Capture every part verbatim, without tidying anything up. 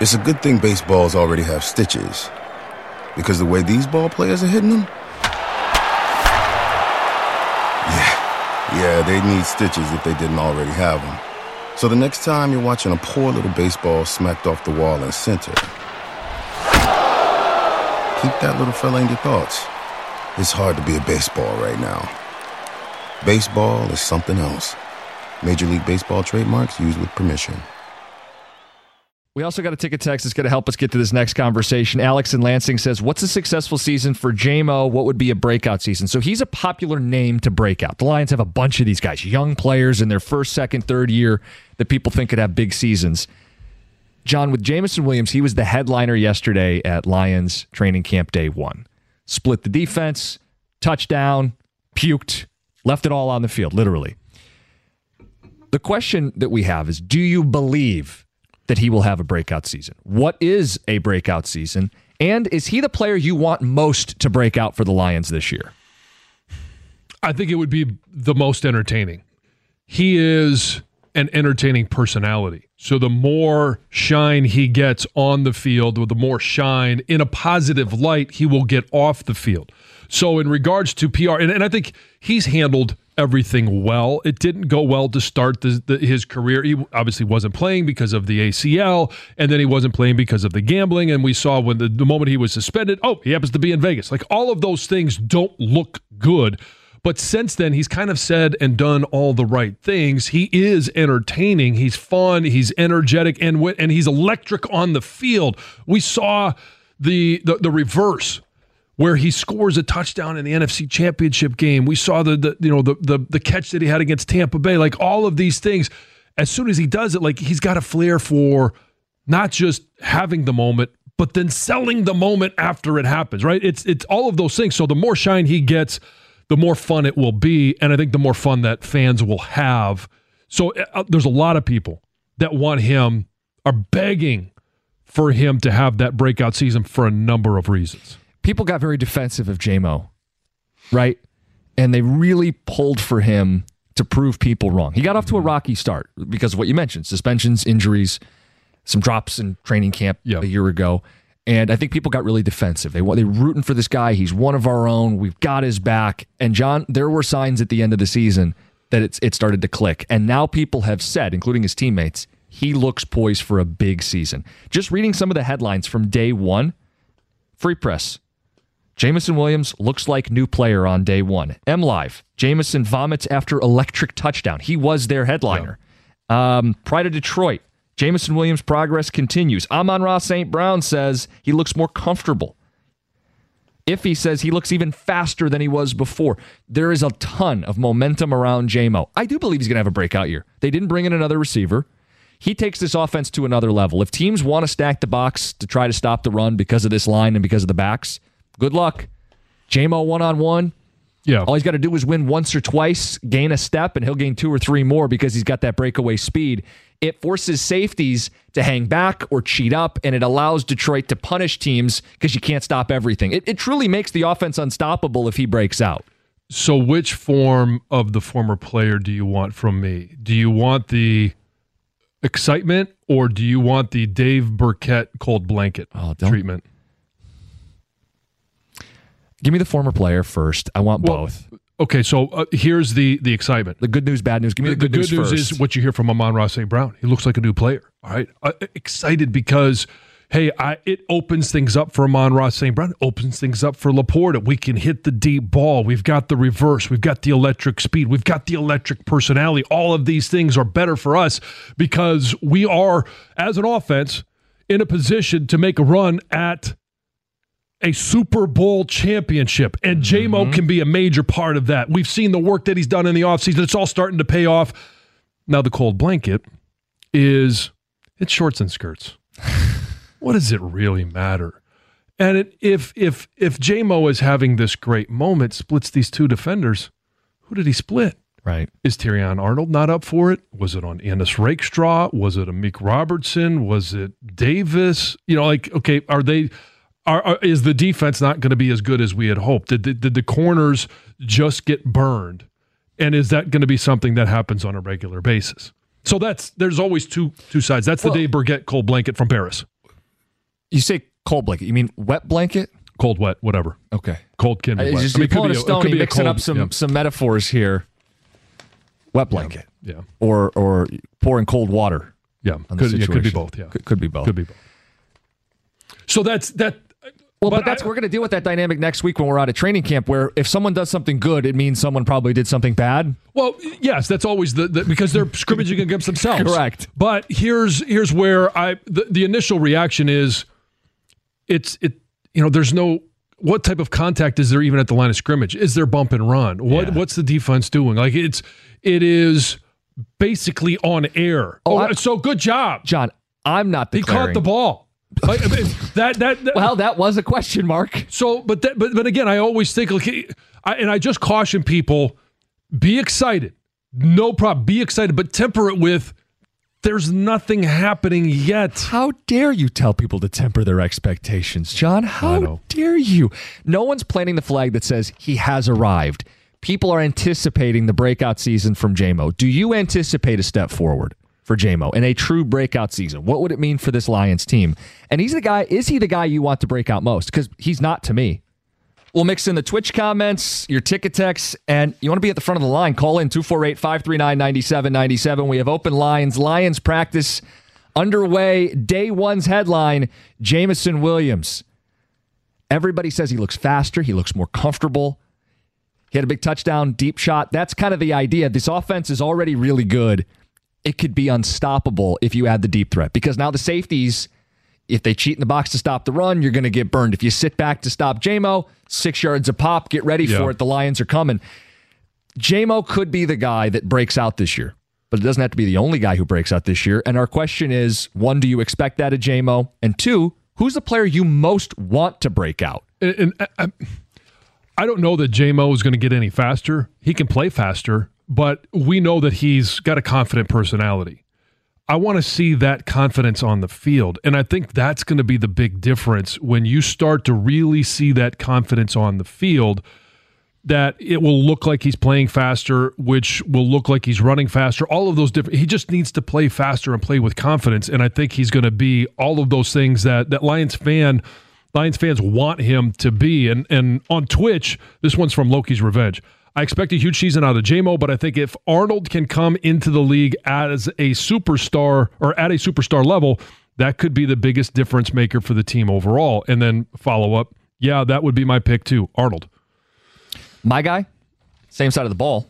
It's a good thing baseballs already have stitches, because the way these ball players are hitting them, yeah, yeah, they need stitches if they didn't already have them. So the next time you're watching a poor little baseball smacked off the wall in center, keep that little fella in your thoughts. It's hard to be a baseball right now. Baseball is something else. Major League Baseball trademarks used with permission. We also got a ticket text that's going to help us get to this next conversation. Alex in Lansing says, what's a successful season for J-Mo? What would be a breakout season? So he's a popular name to break out. The Lions have a bunch of these guys, young players in their first, second, third year that people think could have big seasons. John, with Jameson Williams, he was the headliner yesterday at Lions training camp day one. Split the defense, touchdown, puked, left it all on the field, literally. The question that we have is, do you believe that he will have a breakout season? What is a breakout season? And is he the player you want most to break out for the Lions this year? I think it would be the most entertaining. He is an entertaining personality. So the more shine he gets on the field, or the more shine in a positive light he will get off the field. So in regards to P R, and, and I think he's handled everything well. It didn't go well to start the, the, his career. He obviously wasn't playing because of the A C L, and then he wasn't playing because of the gambling, and we saw when the, the moment he was suspended, oh, he happens to be in Vegas. Like, all of those things don't look good. But since then, he's kind of said and done all the right things. He is entertaining. He's fun. He's energetic, and and he's electric on the field. We saw the the, the reverse, where he scores a touchdown in the N F C Championship game. We saw the, the you know the, the the catch that he had against Tampa Bay. Like, all of these things, as soon as he does it, like, he's got a flair for not just having the moment, but then selling the moment after it happens, right? It's it's all of those things. So the more shine he gets, the more fun it will be, and I think the more fun that fans will have. So uh, there's a lot of people that want him, are begging for him to have that breakout season for a number of reasons. People got very defensive of J-Mo, right? And they really pulled for him to prove people wrong. He got off to a rocky start because of what you mentioned, suspensions, injuries, some drops in training camp yep. a year ago. And I think people got really defensive. They They're rooting for this guy. He's one of our own. We've got his back. And John, there were signs at the end of the season that it's it started to click. And now people have said, including his teammates, he looks poised for a big season. Just reading some of the headlines from day one, Free Press. Jameson Williams looks like new player on day one. M Live. Jameson vomits after electric touchdown. He was their headliner. Yeah. Um, Pride of Detroit. Jameson Williams' progress continues. Amon-Ra Saint Brown says he looks more comfortable. Iffy says he looks even faster than he was before. There is a ton of momentum around J-Mo. I do believe he's going to have a breakout year. They didn't bring in another receiver. He takes this offense to another level. If teams want to stack the box to try to stop the run because of this line and because of the backs, good luck. J-Mo one-on-one. Yeah. All he's got to do is win once or twice, gain a step, and he'll gain two or three more because he's got that breakaway speed. It forces safeties to hang back or cheat up, and it allows Detroit to punish teams because you can't stop everything. It, it truly makes the offense unstoppable if he breaks out. So which form of the former player do you want from me? Do you want the excitement, or do you want the Dave Burkett cold blanket oh, treatment? Give me the former player first. I want well, both. Okay, so uh, here's the the excitement. The good news, bad news. Give me the, the good, the good news, news first. is what you hear from Amon-Ra Saint Brown. He looks like a new player. All right, uh, excited because, hey, I, it opens things up for Amon-Ra Saint Brown. It opens things up for Laporta. We can hit the deep ball. We've got the reverse. We've got the electric speed. We've got the electric personality. All of these things are better for us because we are, as an offense, in a position to make a run at a Super Bowl championship, and J-Mo mm-hmm. can be a major part of that. We've seen the work that he's done in the offseason. It's all starting to pay off. Now the cold blanket is it's shorts and skirts. What does it really matter? And it, if if if J-Mo is having this great moment, splits these two defenders, who did he split? Right. Is Terrion Arnold not up for it? Was it on Ennis Rakestraw? Was it Amik Robertson? Was it Davis? You know, like, okay, are they... Are, are, is the defense not going to be as good as we had hoped? Did the, did the corners just get burned? And is that going to be something that happens on a regular basis? So that's there's always two two sides. That's the well, Dave Burkett cold blanket from Paris. You say cold blanket. You mean wet blanket? Cold, wet, whatever. Okay. Cold can be Uh, wet. just, I mean, you're pulling it a could be it could Stoney, be a mixing cold- up some, yeah. some metaphors here. Wet blanket. Yeah. Or or pouring cold water. Yeah. on the Could, yeah, could be situation. both. Yeah. Could, could be both. Could be both. So that's that. Well, but, But that's I- we're going to deal with that dynamic next week when we're out at training camp, where if someone does something good, it means someone probably did something bad. Well, yes, that's always the, the because they're scrimmaging against themselves. Correct. But here's here's where I the, the initial reaction is, it's it you know there's no what type of contact is there even at the line of scrimmage? Is there bump and run? What Yeah. what's the defense doing? Like it's it is basically on air. Oh, Oh, I- so good job. John, I'm not He declaring. caught the ball. Like, I mean, that, that that Well, that was a question mark. So, but that, but but again, I always think like, I, and I just caution people: be excited, no problem, be excited, but temper it with there's nothing happening yet. How dare you tell people to temper their expectations, John? I How know. dare you? No one's planting the flag that says he has arrived. People are anticipating the breakout season from J M O. Do you anticipate a step forward for J M O in a true breakout season? What would it mean for this Lions team? And he's the guy, is he the guy you want to break out most? Because he's not to me. We'll mix in the Twitch comments, your ticket texts, and you want to be at the front of the line, call in two four eight, five three nine, nine seven nine seven. We have open lines. Lions practice underway. Day one's headline, Jameson Williams. Everybody says he looks faster. He looks more comfortable. He had a big touchdown, deep shot. That's kind of the idea. This offense is already really good. It could be unstoppable if you add the deep threat, because now the safeties, if they cheat in the box to stop the run, you're going to get burned. If you sit back to stop J M O, six yards a pop, get ready Yeah. for it. The Lions are coming. J M O could be the guy that breaks out this year, but it doesn't have to be the only guy who breaks out this year. And our question is, one, do you expect that of J M O? And two, who's the player you most want to break out? And, and I, I- I don't know that J M O is going to get any faster. He can play faster, but we know that he's got a confident personality. I want to see that confidence on the field. And I think that's going to be the big difference when you start to really see that confidence on the field, that it will look like he's playing faster, which will look like he's running faster. All of those different, he just needs to play faster and play with confidence. And I think he's going to be all of those things that, that Lions fan, Lions fans want him to be. And, and on Twitch, this one's from Loki's Revenge. I expect a huge season out of J M O, but I think if Arnold can come into the league as a superstar or at a superstar level, that could be the biggest difference maker for the team overall. And then follow up, yeah, that would be my pick too, Arnold. My guy, same side of the ball,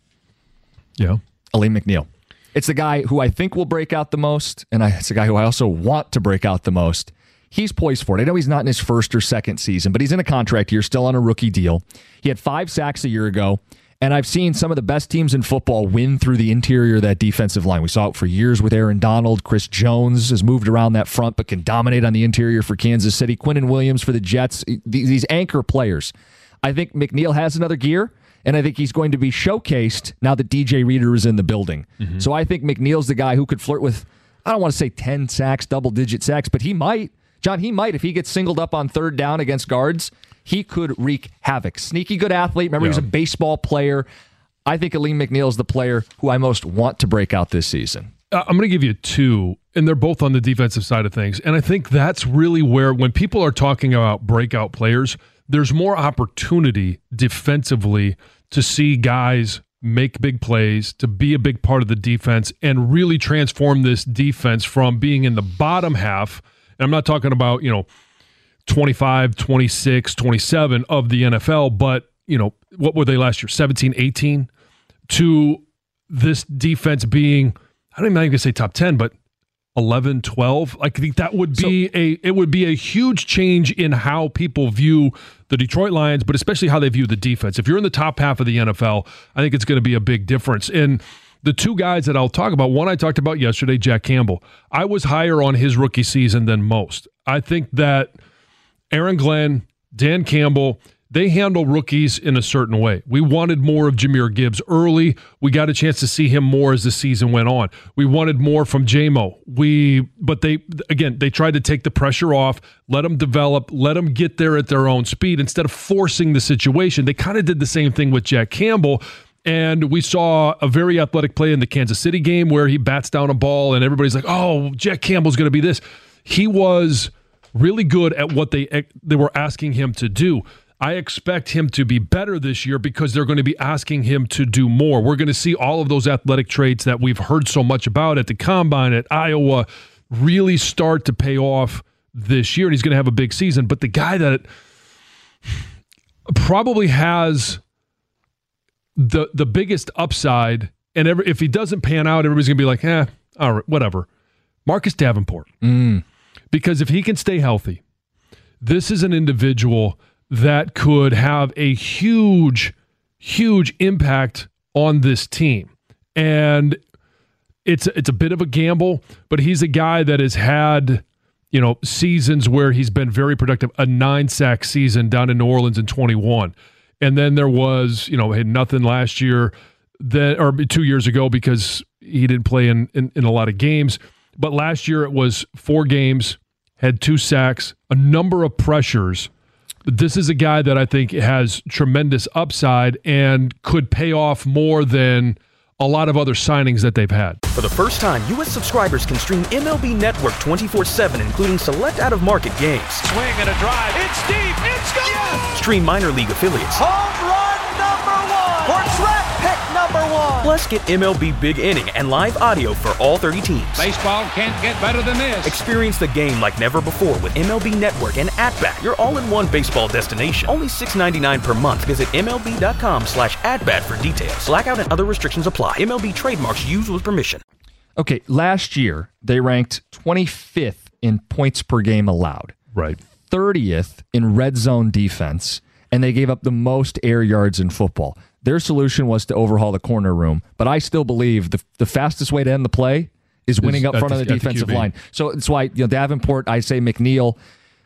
Yeah. Aleem McNeil. It's the guy who I think will break out the most, and I, it's the guy who I also want to break out the most. He's poised for it. I know he's not in his first or second season, but he's in a contract year, still on a rookie deal. He had five sacks a year ago, and I've seen some of the best teams in football win through the interior of that defensive line. We saw it for years with Aaron Donald. Chris Jones has moved around that front, but can dominate on the interior for Kansas City. Quinnen Williams for the Jets. These anchor players. I think McNeil has another gear, and I think he's going to be showcased now that D J Reader is in the building. Mm-hmm. So I think McNeil's the guy who could flirt with, I don't want to say ten sacks, double-digit sacks, but he might. John, he might. If he gets singled up on third down against guards, he could wreak havoc. Sneaky good athlete. Remember, Yeah. he's a baseball player. I think Aleem McNeil is the player who I most want to break out this season. Uh, I'm going to give you two, and they're both on the defensive side of things. And I think that's really where, when people are talking about breakout players, there's more opportunity defensively to see guys make big plays, to be a big part of the defense, and really transform this defense from being in the bottom half. And I'm not talking about, you know, twenty-five, twenty-six, twenty-seven of the N F L, but, you know, what were they last year? seventeen, eighteen? To this defense being, I don't even going to say top ten, but eleven, twelve. Like, I think that would be so, a it would be a huge change in how people view the Detroit Lions, but especially how they view the defense. If you're in the top half of the N F L, I think it's going to be a big difference. And the two guys that I'll talk about, one I talked about yesterday, Jack Campbell. I was higher on his rookie season than most. I think that Aaron Glenn, Dan Campbell, they handle rookies in a certain way. We wanted more of Jahmyr Gibbs early. We got a chance to see him more as the season went on. We wanted more from J M O. We, but they, again, they tried to take the pressure off, let them develop, let them get there at their own speed instead of forcing the situation. They kind of did the same thing with Jack Campbell. And we saw a very athletic play in the Kansas City game where he bats down a ball and everybody's like, oh, Jack Campbell's going to be this. He was really good at what they they were asking him to do. I expect him to be better this year because they're going to be asking him to do more. We're going to see all of those athletic traits that we've heard so much about at the Combine, at Iowa, really start to pay off this year, and he's going to have a big season. But the guy that probably has the the biggest upside, and every, if he doesn't pan out, everybody's going to be like, eh, all right, whatever. Marcus Davenport. Mm. Because if he can stay healthy, this is an individual that could have a huge, huge impact on this team. And it's it's a bit of a gamble, but he's a guy that has had, you know, seasons where he's been very productive. A nine-sack season down in New Orleans in twenty-one. And then there was, you know, had nothing last year, that, or two years ago because he didn't play in, in, in a lot of games. But last year it was four games, had two sacks, a number of pressures. This is a guy that I think has tremendous upside and could pay off more than a lot of other signings that they've had. For the first time, U S subscribers can stream M L B Network twenty-four seven, including select out-of-market games. Swing and a drive. It's deep. It's gone. Yes! Stream minor league affiliates. Home run number one. Or draft pick number one. Plus, get M L B Big Inning and live audio for all thirty teams. Baseball can't get better than this. Experience the game like never before with M L B Network and At-Bat, your all-in-one baseball destination. Only six dollars and ninety-nine cents per month. Visit MLB.com slash at-bat for details. Blackout and other restrictions apply. M L B trademarks used with permission. Okay, last year, they ranked twenty-fifth in points per game allowed. Right. thirtieth in red zone defense, and they gave up the most air yards in football. Their solution was to overhaul the corner room, but I still believe the the fastest way to end the play is winning Is up at front the- of the at the defensive Q B. line. So it's why, you know, Davenport, I say McNeil.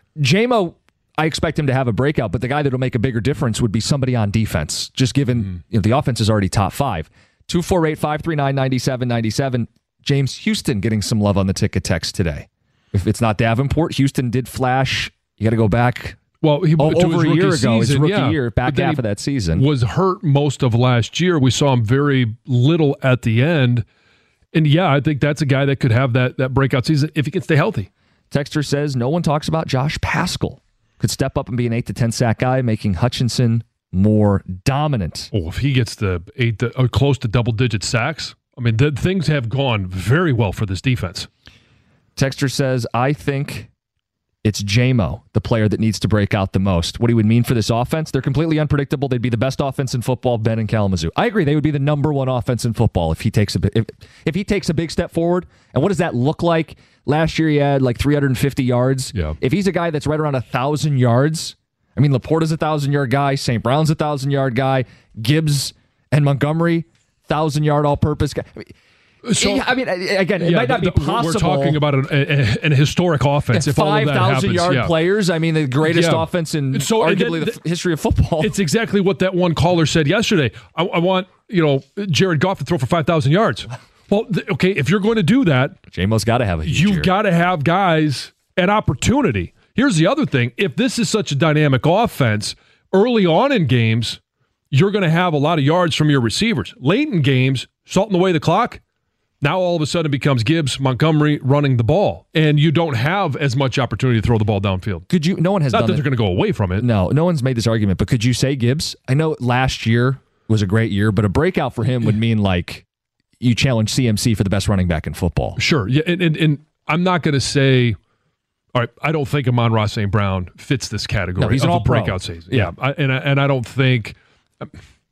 J-Mo, I expect him to have a breakout, but the guy that will make a bigger difference would be somebody on defense, just given Mm-hmm. you know, the offense is already top five. two four eight, five three nine, nine seven nine seven. James Houston getting some love on the ticket text today. If it's not Davenport, Houston did flash. You got to go back Well, he, oh, to over his a rookie year ago, his season, rookie yeah. year, back But then half he of that season. was hurt most of last year. We saw him very little at the end. And yeah, I think that's a guy that could have that that breakout season if he can stay healthy. Texter says no one talks about Josh Pascal. Could step up and be an eight to ten sack guy, making Hutchinson more dominant. Oh, if he gets the eight to, or close to double digit sacks, I mean, the, things have gone very well for this defense. Texter says, I think it's J-Mo, the player that needs to break out the most. What he would mean for this offense, they're completely unpredictable. They'd be the best offense in football, Ben and Kalamazoo. I agree, they would be the number one offense in football if he takes a if, if he takes a big step forward. And what does that look like? Last year he had like three hundred fifty yards. Yeah. If he's a guy that's right around one thousand yards, I mean, Laporta's a one thousand-yard guy, Saint Brown's a one thousand-yard guy, Gibbs and Montgomery, one thousand-yard all-purpose guy. I mean, So, I mean, again, it yeah, might not be the- possible. We're talking about an, a, an historic offense. If all of five that thousand happens, yard yeah. players. I mean, the greatest Yeah. offense in So, and arguably then the the- f- history of football. It's exactly what that one caller said yesterday. I, I want, you know, Jared Goff to throw for five thousand yards. Well, th- okay, if you're going to do that, J-Mo's got to have a huge you've year. got to have guys an opportunity. Here's the other thing. If this is such a dynamic offense, early on in games, you're going to have a lot of yards from your receivers. Late in games, salting away the clock, now all of a sudden it becomes Gibbs, Montgomery running the ball, and you don't have as much opportunity to throw the ball downfield. Could you? No one has Not done that it. they're going to go away from it. No, no one's made this argument. But could you say Gibbs? I know last year was a great year, but a breakout for him would mean like you challenge C M C for the best running back in football. Sure. Yeah, and, and, and I'm not going to say, all right, I don't think Amon-Ra Saint Brown fits this category No, he's of an a all-pro. breakout season. Yeah. Yeah, I, and, I, and I don't think, uh,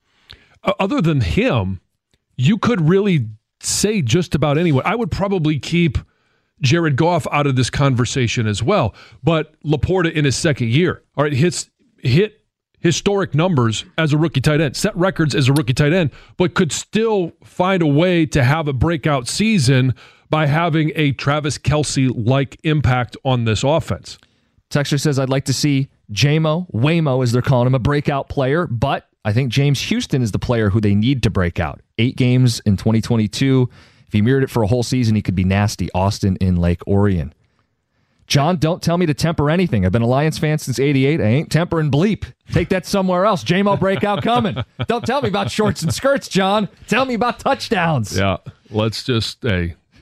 other than him, you could really say just about anyone. I would probably keep Jared Goff out of this conversation as well. But Laporta in his second year, all right, hits hit historic numbers as a rookie tight end, set records as a rookie tight end, but could still find a way to have a breakout season by having a Travis Kelce-like impact on this offense. Texter says, I'd like to see J-Mo, Waymo as they're calling him, a breakout player, but I think James Houston is the player who they need to break out. Eight games in twenty twenty-two. If he mirrored it for a whole season, he could be nasty. Austin in Lake Orion. John, don't tell me to temper anything. I've been a Lions fan since eighty-eight. I ain't tempering bleep. Take that somewhere else. J-Mo breakout coming. Don't tell me about shorts and skirts, John. Tell me about touchdowns. Yeah, let's just, hey,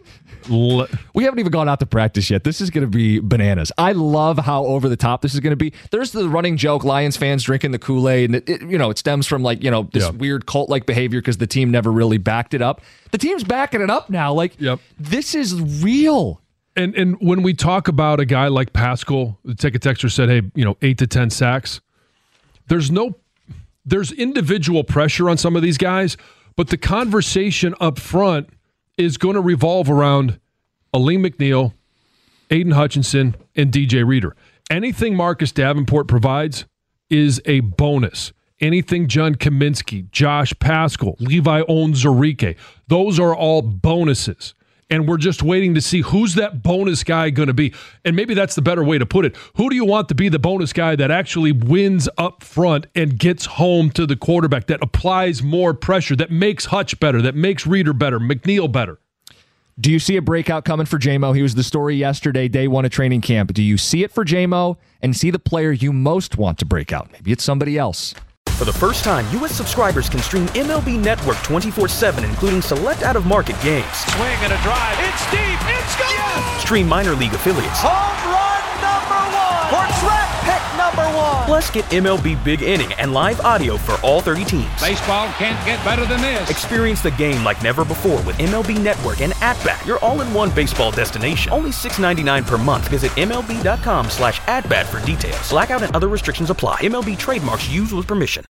Le- We haven't even gone out to practice yet. This is going to be bananas. I love how over the top this is going to be. There's the running joke, Lions fans drinking the Kool-Aid, and it, it, you know, it stems from like, you know, this Yeah. weird cult-like behavior because the team never really backed it up. The team's backing it up now. Like, Yep. this is real. And and when we talk about a guy like Pascal, the Take a Texter said, hey, you know, eight to ten sacks. There's no, there's individual pressure on some of these guys, but the conversation up front is going to revolve around Aleem McNeil, Aiden Hutchinson, and D J Reader. Anything Marcus Davenport provides is a bonus. Anything John Kaminsky, Josh Pascal, Levi Onwuzurike, those are all bonuses. And we're just waiting to see who's that bonus guy going to be. And maybe that's the better way to put it. Who do you want to be the bonus guy that actually wins up front and gets home to the quarterback, that applies more pressure, that makes Hutch better, that makes Reader better, McNeil better? Do you see a breakout coming for J-Mo? He was the story yesterday, day one of training camp. Do you see it for J-Mo and see the player you most want to break out? Maybe it's somebody else. For the first time, U S subscribers can stream M L B Network twenty-four seven, including select out-of-market games. Swing and a drive. It's deep. It's gone. Yes. Stream minor league affiliates. Home run number one. Or draft pick number one. Plus, get M L B Big Inning and live audio for all thirty teams. Baseball can't get better than this. Experience the game like never before with M L B Network and At-Bat, your all-in-one baseball destination. Only six ninety-nine per month. Visit MLB.com slash at-bat for details. Blackout and other restrictions apply. M L B trademarks used with permission.